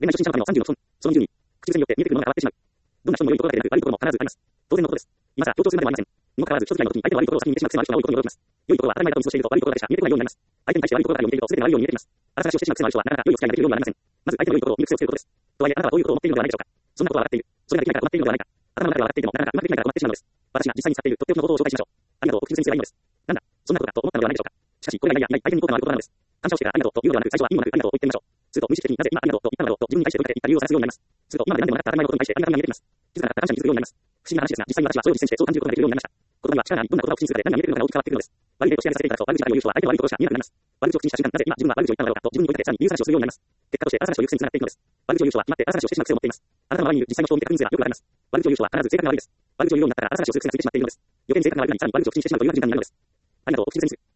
恋愛初心者のための30の本。その20に、口癖によって見えてくるものが変わってしまう。どんな人も良いところだけでなく、悪いところも必ずあります。当然のことです。今さ、強調するまでもありません。にもかかわらず、人付き合いの時に相手の悪いところを先に見てしまう癖のある人が多いことに驚きます。良いところは当たり前だと見過ごしていると悪いところだけしか見えてこないようになります。相手に対して悪いところが読みていると全てが悪いように見えてきます。あらさしをしてしまう癖のある人はなかなか良いお付き合いができるようにはなりません。まず相手の良いところを見る癖をつけることです。とはいえ、あなたはどういうことを思っているのではないでしょうか。そんなことは分かっている。それができないから困っているのではないか。頭の中では分かっていてもなかなかうまくできないから困ってしまうのです。私が実際に使っているとっておきのことを紹介しましょう。ありがとう、お口癖にすればいいのです。なんだ、そんなことだと思ったのではないでしょうか。しかし、これがいやいや、相手に効果のあることなのです。感謝をしてからありがとうと言うのではなく、最初は意味もなくありがとうと言ってみましょう。すると無意識的になぜ今ありがとうと言ったのだろうと自分に対して問いかけていった理由を探すようになります。すると今まで何でもなかった当たり前のことに対してありがたみが見えてきます。気づかなかった感謝に気づくようになります。不思議な話ですが、実際に私はそれを実践してそう感じることができるようになりました。言葉には力があり、どんな言葉を口にするかで何が見えてくるのかが大きく変わってくるのです。悪い例として挙げさせていただくと、悪口ばかりを言う人は相手の悪いところしか見えなくなります。悪口を口にした瞬間、なぜ今自分は悪口を言ったのだろうかと自分に問いかけてさらに理由探しをするようになります。結果として荒さしを言う癖につながっていくのです。悪口を言う人は決まって荒さしをしてしまう癖を持っています。あなたの周りにいる実際の人を見て確認すればよくわかります。悪口を言う人は必ず性格が悪いです。悪口を言うようになったら荒さしをする癖がついてしまっているのです。余計に性格が悪いのにさらに悪口を口にしてしまうという悪循環になるのです。ありがとう、お口癖にする。